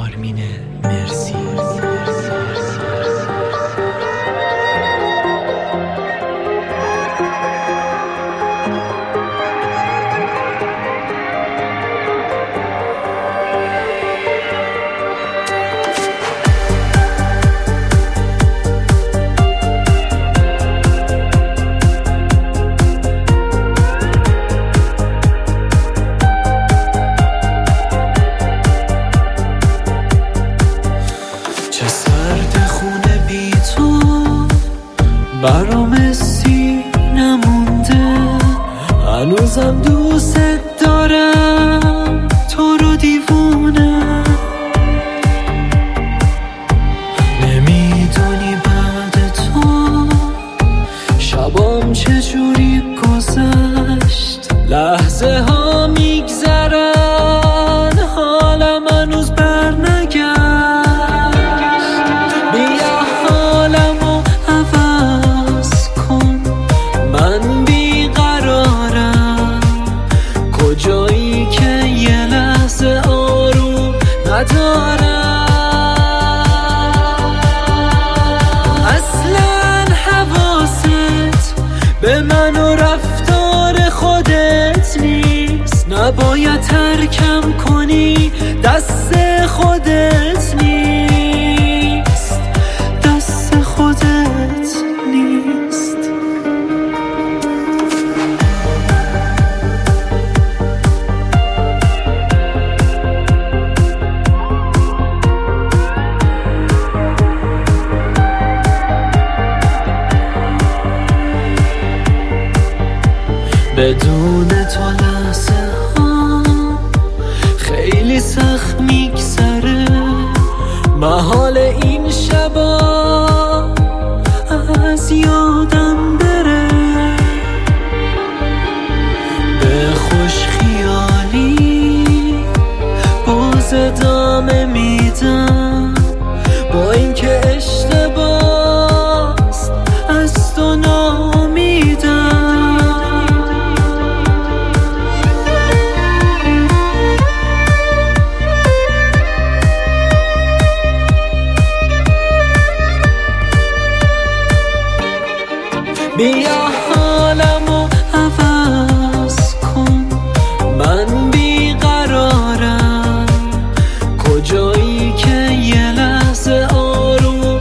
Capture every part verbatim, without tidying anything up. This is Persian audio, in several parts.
آرمین مرسی. برام سی نمونده، هنوزم دوست دارم تو رو دیوونه. نمیدونی بعد تو شبام چجوری گذشت، لحظه ها میگذرن حالم هنوز بر نگشت. بیا حالمو عوض کن، من بیقرارم، کجایی که یه لحظه آروم ندارم. اصلا حواست به من و رفتار خودت نیست، نباید ترکم کنی، دست خودت نیست، دست خودت نیست. بدون تو لحظه ها خیلی سخت میگذره، محال این شبا از یادم بره. به خوش خیالی باز ادامه میدم، با اینکه اشتباهست از تو ناامیدم. بیا حالمو عوض کن، من بیقرارم، کجایی که یه لحظه آروم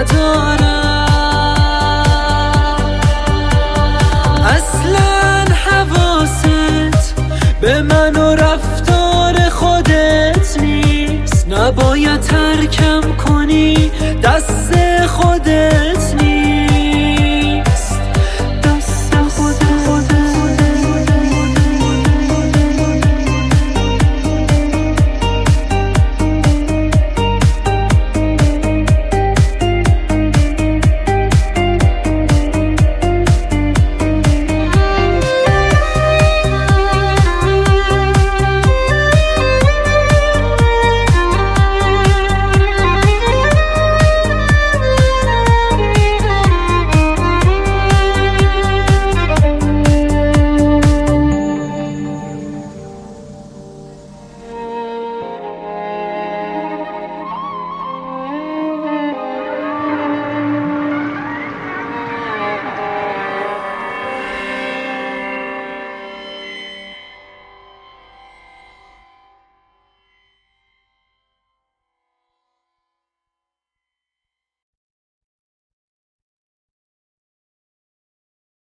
ندارم. اصلا حواست به من و رفتار خودت نیست، نباید ترکم کنی، دست خودت